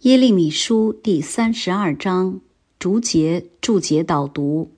耶利米书第32章注解导读。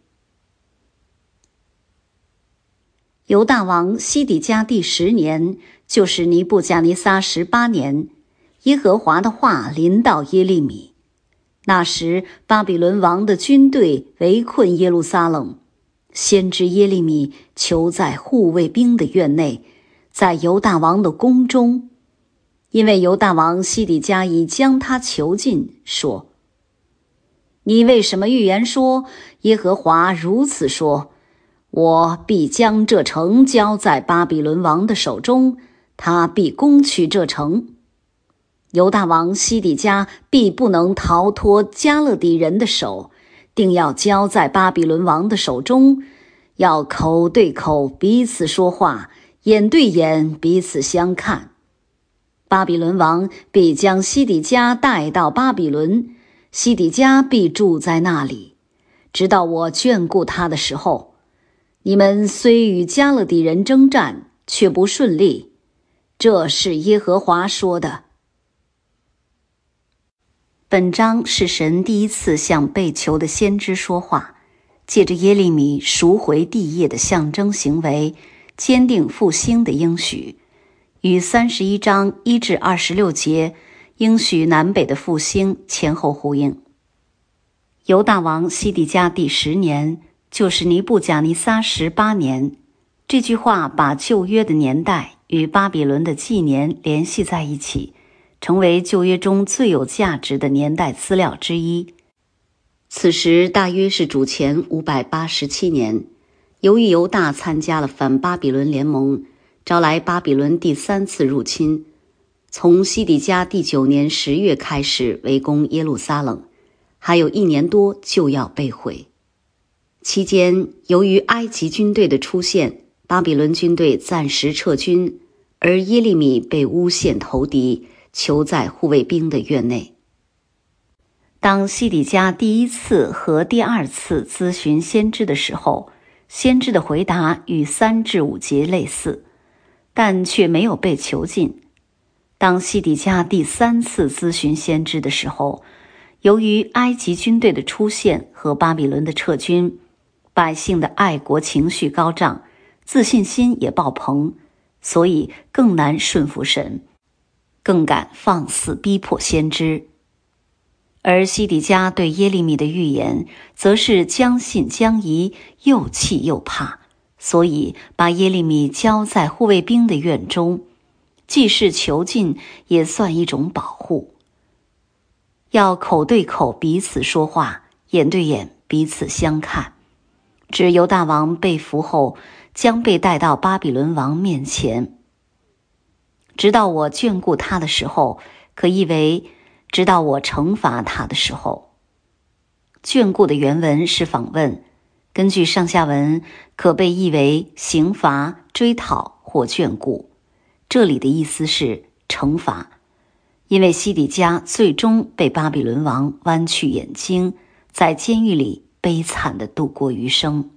犹大王西底家第10年，就是尼布甲尼撒18年，耶和华的话临到耶利米。那时巴比伦王的军队围困耶路撒冷，先知耶利米囚在护卫兵的院内，在犹大王的宫中。因为犹大王西底家已将他囚禁，说：你为什么预言说，耶和华如此说，我必将这城交在巴比伦王的手中，他必攻取这城。犹大王西底家必不能逃脱加勒底人的手，定要交在巴比伦王的手中，要口对口彼此说话，眼对眼彼此相看。巴比伦王必将西底家带到巴比伦，西底家必住在那里，直到我眷顾他的时候。你们虽与加勒底人征战，却不顺利。这是耶和华说的。本章是神第一次向被囚的先知说话，借着耶利米赎回地业的象征行为，坚定复兴的应许，与31章1至26节应许南北的复兴前后呼应。犹大王西底家第10年，就是尼布甲尼撒18年。这句话把旧约的年代与巴比伦的纪年联系在一起，成为旧约中最有价值的年代资料之一。此时大约是主前587年，由于犹大参加了反巴比伦联盟，招来巴比伦第3次入侵，从西底家第9年10月开始围攻耶路撒冷，还有1年多就要被毁。期间，由于埃及军队的出现，巴比伦军队暂时撤军，而耶利米被诬陷投敌，囚在护卫兵的院内。当西底家第1次和第2次咨询先知的时候，先知的回答与3至5节类似，但却没有被囚禁。当西底家第3次咨询先知的时候，由于埃及军队的出现和巴比伦的撤军，百姓的爱国情绪高涨，自信心也爆棚，所以更难顺服神，更敢放肆逼迫先知。而西底家对耶利米的预言则是将信将疑，又气又怕，所以把耶利米交在护卫兵的院中，既是囚禁，也算一种保护。要口对口彼此说话，眼对眼彼此相看。指犹大王被俘后，将被带到巴比伦王面前。直到我眷顾他的时候，可译为直到我惩罚他的时候。眷顾的原文是访问，根据上下文可被译为刑罚、追讨或眷顾。这里的意思是惩罚，因为西底家最终被巴比伦王剜去眼睛，在监狱里悲惨地度过余生。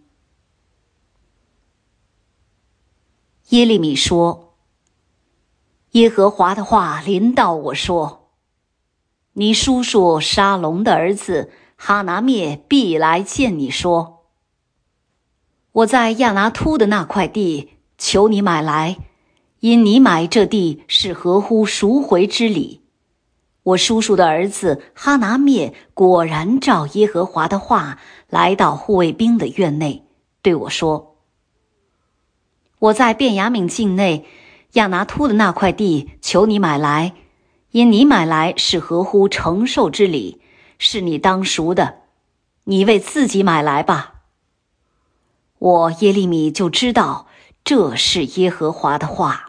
耶利米说：耶和华的话临到我说，你叔叔沙龙的儿子哈拿灭必来见你说，我在亚拿突的那块地求你买来，因你买这地是合乎赎回之理。我叔叔的儿子哈拿灭果然照耶和华的话来到护卫兵的院内，对我说，我在便雅悯境内亚拿突的那块地求你买来，因你买来是合乎承受之理，是你当赎的，你为自己买来吧。我耶利米就知道这是耶和华的话。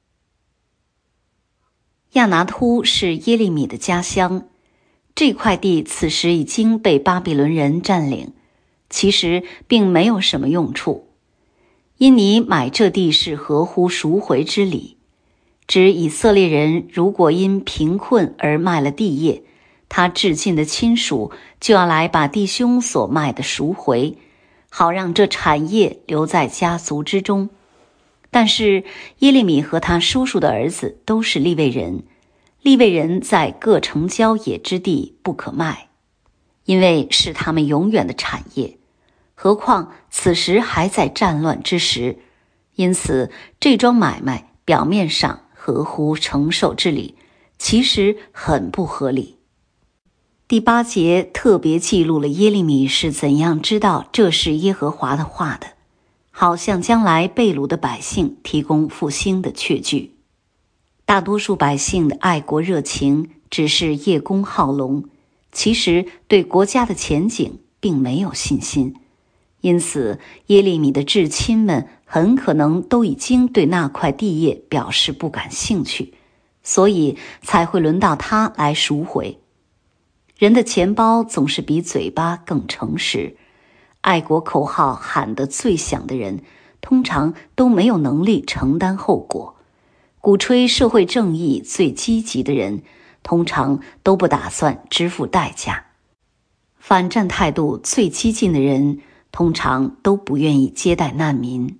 亚拿突是耶利米的家乡，这块地此时已经被巴比伦人占领，其实并没有什么用处。因你买这地是合乎赎回之理，指以色列人如果因贫困而卖了地业，他至近的亲属就要来把弟兄所卖的赎回，好让这产业留在家族之中。但是耶利米和他叔叔的儿子都是利未人， 利未人在各城郊野之地不可卖，因为是他们永远的产业，何况此时还在战乱之时，因此这桩买卖表面上合乎承受之理，其实很不合理。第8节特别记录了耶利米是怎样知道这是耶和华的话的，好向将来被掳的百姓提供复兴的确据。大多数百姓的爱国热情只是叶公好龙，其实对国家的前景并没有信心，因此耶利米的至亲们很可能都已经对那块地业表示不感兴趣，所以才会轮到他来赎回。人的钱包总是比嘴巴更诚实，爱国口号喊得最响的人，通常都没有能力承担后果；鼓吹社会正义最积极的人，通常都不打算支付代价；反战态度最激进的人，通常都不愿意接待难民。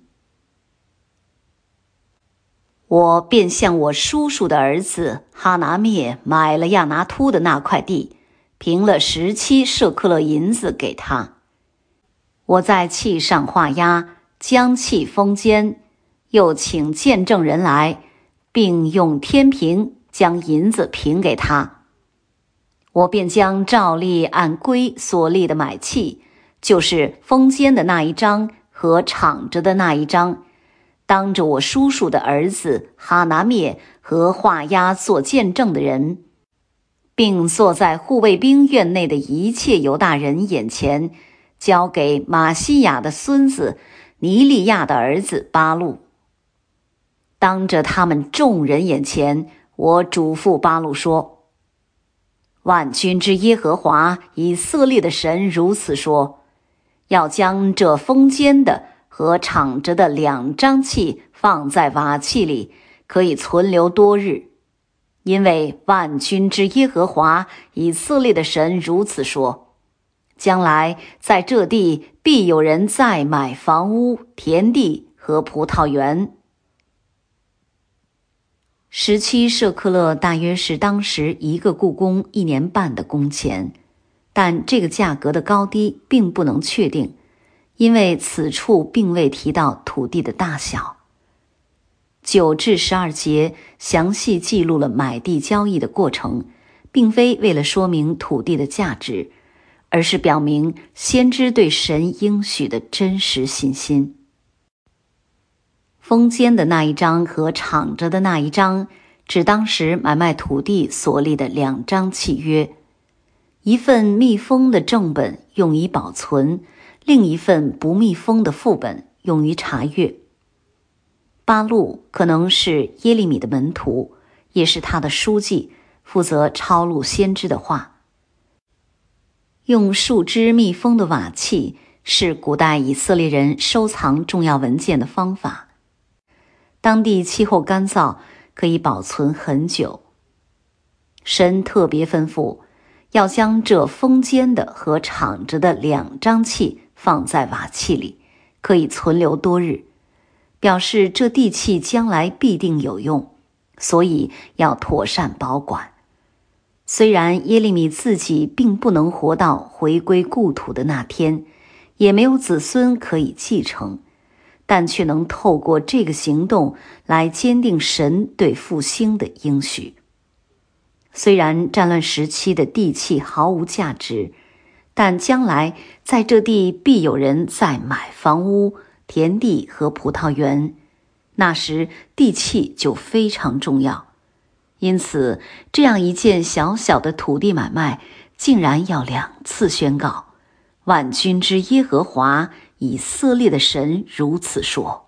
我便向我叔叔的儿子哈拿灭买了亚拿突的那块地，平了17舍克勒银子给他。我在契上画押，将契封缄，又请见证人来，并用天平将银子平给他。我便将照例按规所立的买契，就是封缄的那一章和敞着的那一章，当着我叔叔的儿子哈拿灭和画押做见证的人，并坐在护卫兵院内的一切犹大人眼前，交给马西亚的孙子尼利亚的儿子巴录。当着他们众人眼前，我嘱咐巴录说：万军之耶和华以色列的神如此说，要将这封缄的和敞着的2章契放在瓦器里，可以存留多日。因为万军之耶和华以色列的神如此说，将来在这地必有人再买房屋、田地和葡萄园。17舍克勒大约是当时一个雇工1年半的工钱，但这个价格的高低并不能确定，因为此处并未提到土地的大小。9至12节详细记录了买地交易的过程，并非为了说明土地的价值，而是表明先知对神应许的真实信心。封缄的那一章和敞着的那一章，指当时买卖土地所立的2章契约，一份密封的正本用于保存，另一份不密封的副本用于查阅。巴录可能是耶利米的门徒，也是他的书记，负责抄录先知的话。用树枝密封的瓦器是古代以色列人收藏重要文件的方法。当地气候干燥，可以保存很久。神特别吩咐，要将这封缄的和敞着的2章契放在瓦器里，可以存留多日，表示这地契将来必定有用，所以要妥善保管。虽然耶利米自己并不能活到回归故土的那天，也没有子孙可以继承，但却能透过这个行动来坚定神对复兴的应许。虽然战乱时期的地契毫无价值，但将来在这地必有人再买房屋、田地和葡萄园，那时地契就非常重要。因此，这样一件小小的土地买卖，竟然要2次宣告：万军之耶和华以色列的神如此说。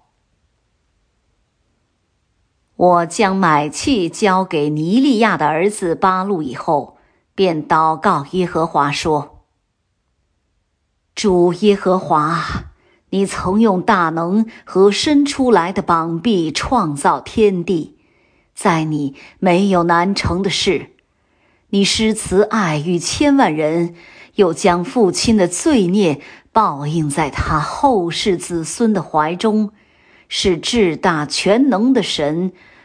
我将买契交给尼利亚的儿子巴录以后，便祷告耶和华说：主耶和华，你曾用大能和伸出来的膀臂创造天地，在你没有难成的事。你施慈爱与千万人，又将父亲的罪孽报应在他后世子孙的怀中，是至大全能的神，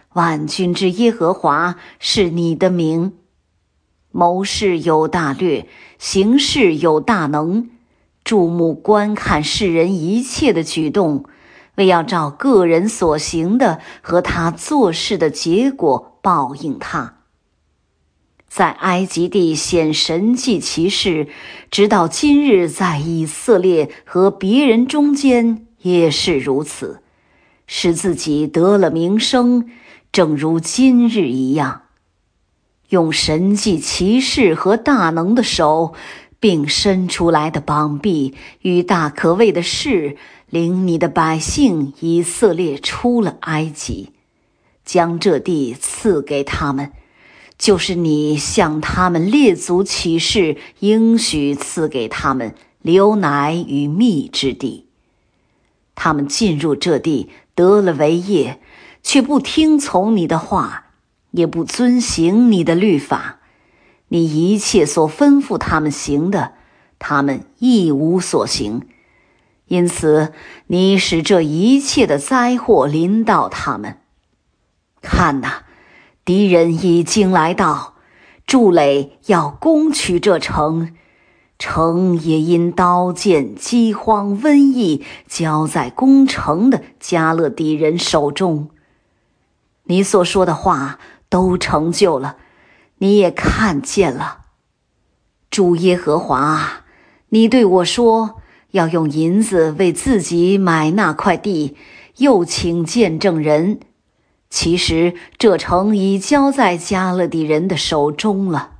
万军之耶和华是你的名。谋事有大略，行事有大能，注目观看世人一切的举动，为要照个人所行的和他做事的结果报应他。在埃及地显神迹奇事，直到今日在以色列和别人中间也是如此，使自己得了名声，正如今日一样。用神迹奇事和大能的手，并伸出来的膀臂与大可畏的事，领你的百姓以色列出了埃及，将这地赐给他们，就是你向他们列祖起誓应许赐给他们流奶与蜜之地。他们进入这地得了为业，却不听从你的话，也不遵行你的律法。你一切所吩咐他们行的，他们一无所行。因此你使这一切的灾祸临到他们。看哪，敌人已经来到，筑垒要攻取这城，城也因刀剑、饥荒、瘟疫交在攻城的加勒底人手中。你所说的话都成就了，你也看见了。主耶和华，你对我说，要用银子为自己买那块地，又请见证人。其实这城已交在加勒底人的手中了。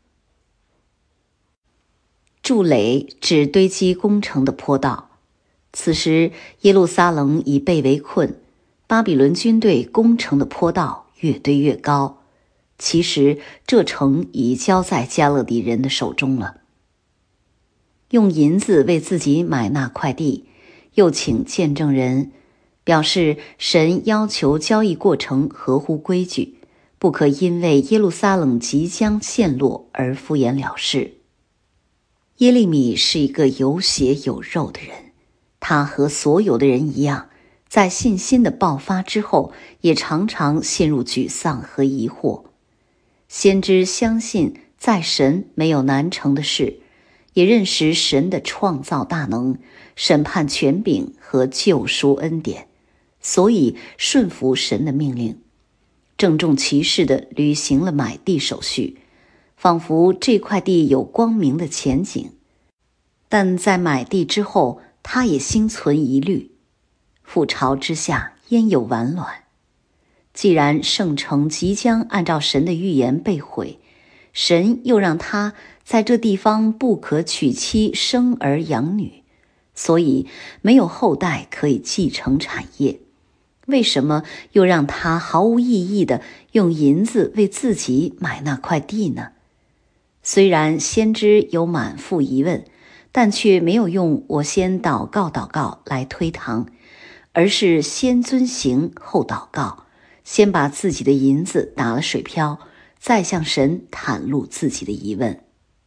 筑垒指堆积工程的坡道。此时耶路撒冷已被围困，巴比伦军队攻城的坡道越堆越高。其实这城已交在加勒底人的手中了。用银子为自己买那块地，又请见证人，表示神要求交易过程合乎规矩，不可因为耶路撒冷即将陷落而敷衍了事。耶利米是一个有血有肉的人，他和所有的人一样，在信心的爆发之后，也常常陷入沮丧和疑惑。先知相信在神没有难成的事，也认识神的创造大能、审判权柄和救赎恩典，所以顺服神的命令，郑重其事地履行了买地手续，仿佛这块地有光明的前景。但在买地之后，他也心存疑虑，覆巢之下焉有完卵？既然圣城即将按照神的预言被毁，神又让他在这地方不可娶妻生儿养女，所以没有后代可以继承产业。为什么又让他毫无意义地用银子为自己买那块地呢？虽然先知有满腹疑问，但却没有用我先祷告来推搪，而是先遵行后祷告，先把自己的银子打了水漂，再向神袒露自己的疑问。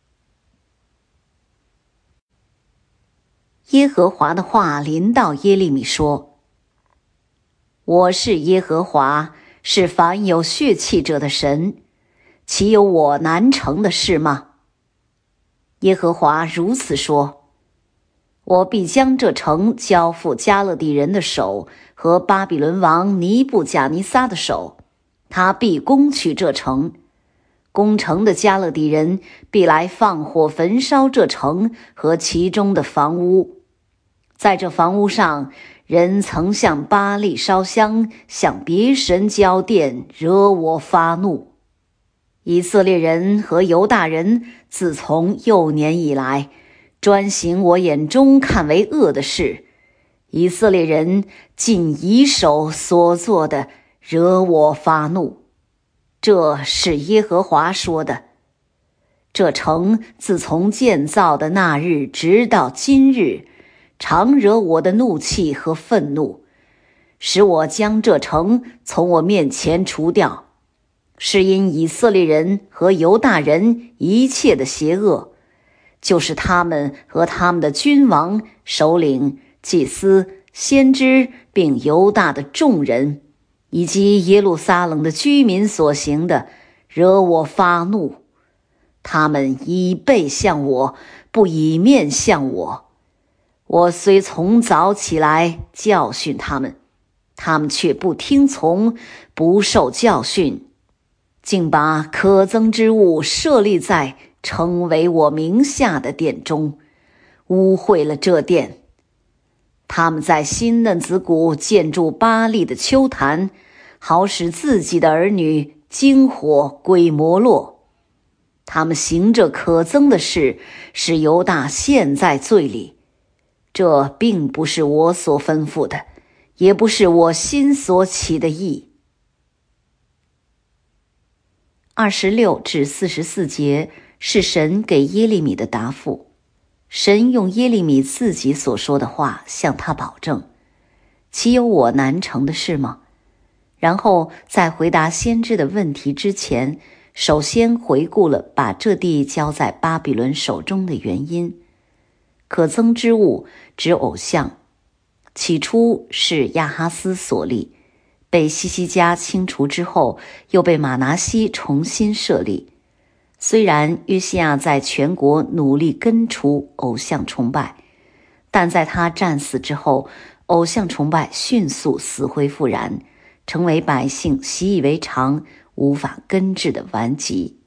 耶和华的话临到耶利米说：我是耶和华，是凡有血气者的神，岂有我难成的事吗？耶和华如此说：我必将这城交付加勒底人的手和巴比伦王尼布甲尼撒的手，他必攻取这城。攻城的加勒底人必来放火焚烧这城和其中的房屋。在这房屋上，人曾向巴力烧香，向别神交奠，惹我发怒。以色列人和犹大人自从幼年以来，专行我眼中看为恶的事。以色列人尽以手所做的，惹我发怒。这是耶和华说的。这城自从建造的那日直到今日，常惹我的怒气和愤怒，使我将这城从我面前除掉，是因以色列人和犹大人一切的邪恶，就是他们和他们的君王、首领、祭司、先知，并犹大的众人， 以及耶路撒冷的居民所行的，惹我发怒。他们以背向我，不以面向我。我虽从早起来教训他们，他们却不听从，不受教训，竟把可憎之物设立在称为我名下的殿中，污秽了这殿。他们在新嫩子谷建筑巴力的丘坛，好使自己的儿女经火归摩洛。他们行这可憎的事，使犹大陷在罪里。这并不是我所吩咐的，也不是我心所起的意。26至44节是神给耶利米的答复。神用耶利米自己所说的话向他保证，岂有我难成的事吗？然后在回答先知的问题之前，首先回顾了把这地交在巴比伦手中的原因。可憎之物指偶像，起初是亚哈斯所立，被西西家清除之后，又被马拿西重新设立。虽然约西亚在全国努力根除偶像崇拜，但在他战死之后，偶像崇拜迅速死灰复燃，成为百姓习以为常、无法根治的顽疾。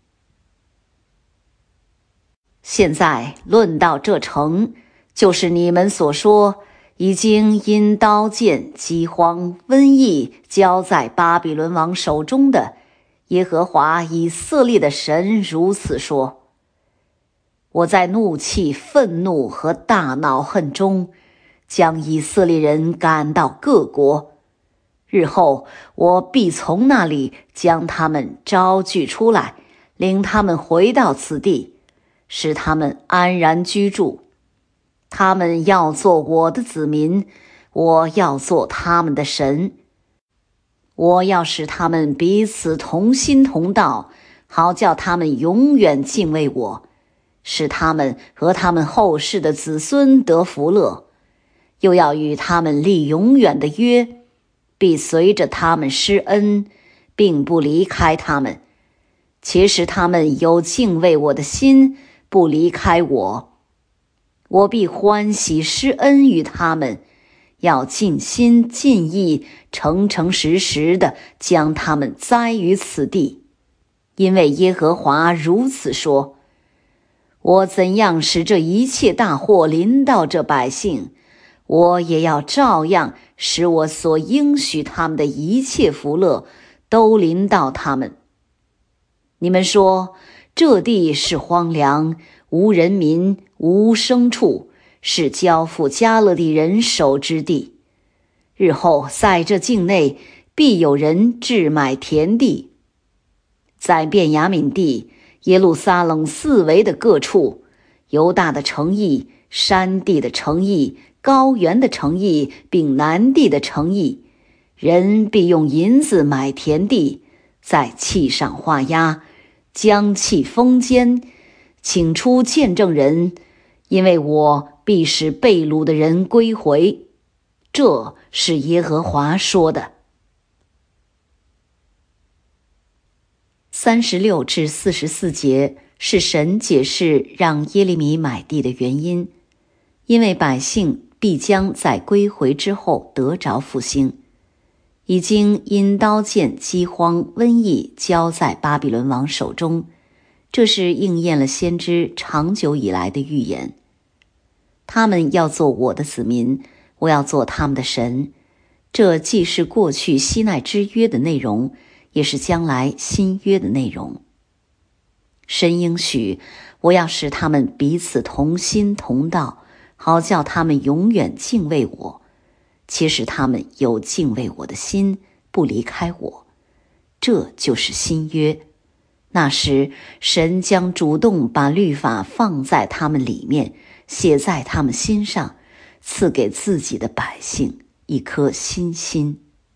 现在论到这城，就是你们所说已经因刀剑、饥荒、瘟疫交在巴比伦王手中的，耶和华以色列的神如此说：我在怒气、愤怒和大恼恨中，将以色列人赶到各国。日后我必从那里将他们招聚出来，领他们回到此地，使他们安然居住。他们要做我的子民，我要做他们的神。我要使他们彼此同心同道，好叫他们永远敬畏我，使他们和他们后世的子孙得福乐。又要与他们立永远的约，必随着他们施恩，并不离开他们，且使他们有敬畏我的心，不离开我。我必欢喜施恩于他们，要尽心尽意、诚诚实实地将他们栽于此地。因为耶和华如此说：我怎样使这一切大祸临到这百姓，我也要照样使我所应许他们的一切福乐都临到他们。你们说，这地是荒凉，无人民，无牲畜，是交付迦勒底人手之地。日后在这境内必有人置买田地。在便雅悯地、耶路撒冷四围的各处，犹大的城邑、山地的城邑、高原的城邑，并南地的城邑，人必用银子买田地，在契上画押，将契封缄，请出见证人，因为我必使被掳的人归回。这是耶和华说的。36至44节是神解释让耶利米买地的原因，因为百姓必将在归回之后得着复兴，已经因刀剑、饥荒、瘟疫交在巴比伦王手中，这是应验了先知长久以来的预言。他们要做我的子民，我要做他们的神。这既是过去西奈之约的内容，也是将来新约的内容。神应许，我要使他们彼此同心同道，好叫他们永远敬畏我，且使他们有敬畏我的心，不离开我。这就是新约。那时，神将主动把律法放在他们里面，写在他们心上，赐给自己的百姓一颗新心。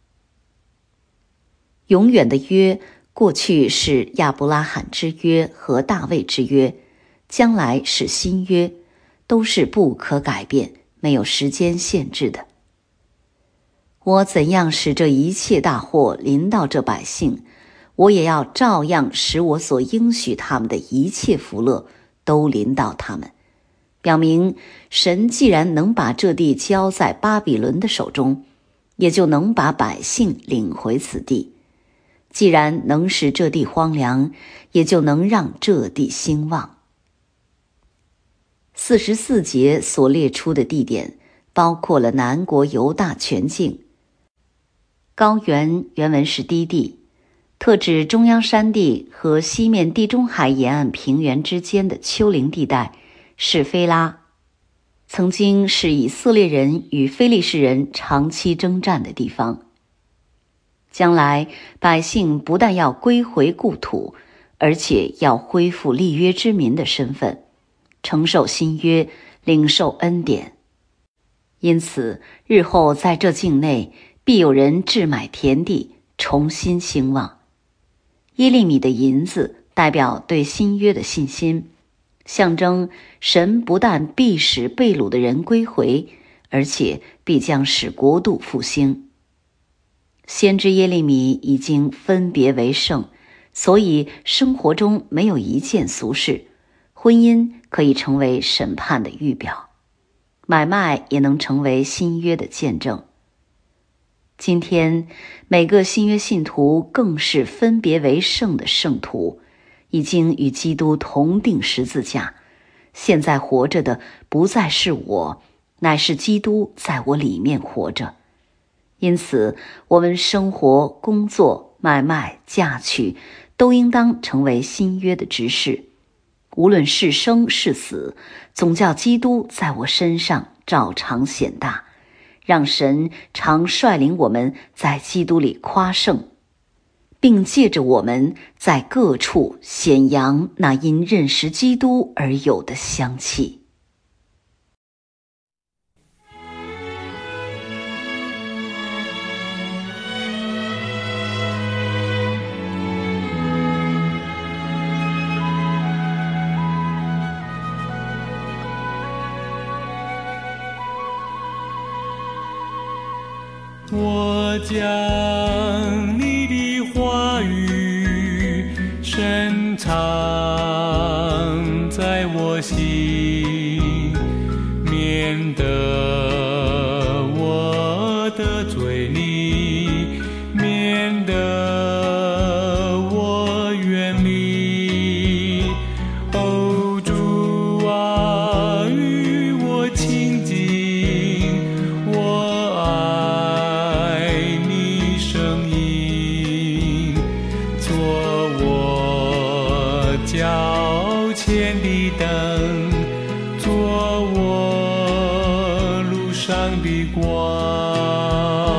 永远的约，过去是亚伯拉罕之约和大卫之约，将来是新约，都是不可改变、没有时间限制的。 我怎样使这一切大祸临到这百姓，我也要照样使我所应许他们的一切福乐都临到他们。表明神既然能把这地交在巴比伦的手中，也就能把百姓领回此地。既然能使这地荒凉，也就能让这地兴旺。44节所列出的地点包括了南国犹大全境。高原原文是低地，特指中央山地和西面地中海沿岸平原之间的丘陵地带，是非拉，曾经是以色列人与非利士人长期征战的地方。将来百姓不但要归回故土，而且要恢复立约之民的身份，承受新约，领受恩典。因此日后在这境内必有人置买田地，重新兴旺。耶利米的银子代表对新约的信心，象征神不但必使被掳的人归回，而且必将使国度复兴。先知耶利米已经分别为圣，所以生活中没有一件俗事。婚姻可以成为审判的预表，买卖也能成为新约的见证。今天每个新约信徒更是分别为圣的圣徒，已经与基督同定十字架。现在活着的不再是我，乃是基督在我里面活着。因此我们生活、工作、买卖、嫁娶都应当成为新约的执事。无论是生是死，总叫基督在我身上照常显大，让神常率领我们在基督里夸胜，并借着我们在各处显扬那因认识基督而有的香气。 我将你的话语深藏在我心，免得我得罪你，免得我远离。哦，主啊，与我亲近，我爱你声音，做我脚前的灯，做我路上的光。